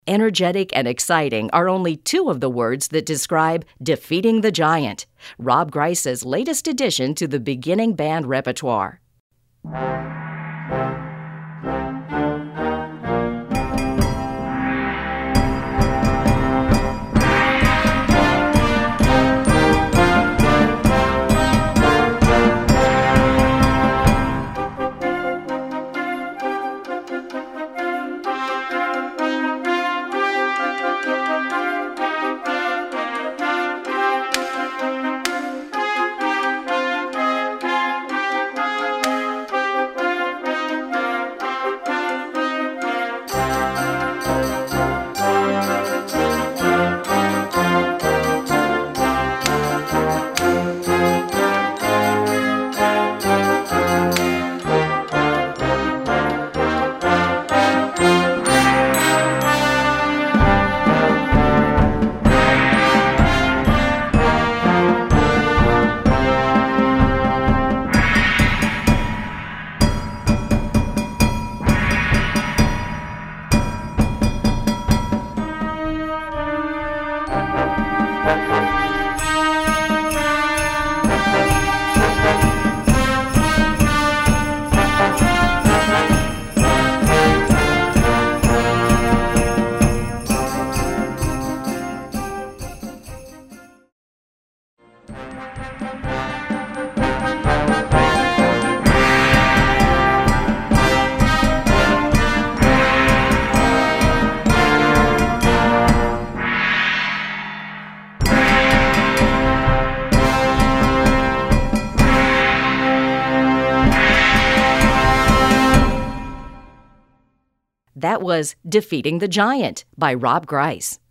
Energetic and exciting are only two of the words that describe Defeating the Giant, Rob Grice's latest addition to the beginning band repertoire. That was Defeating the Giant by Rob Grice.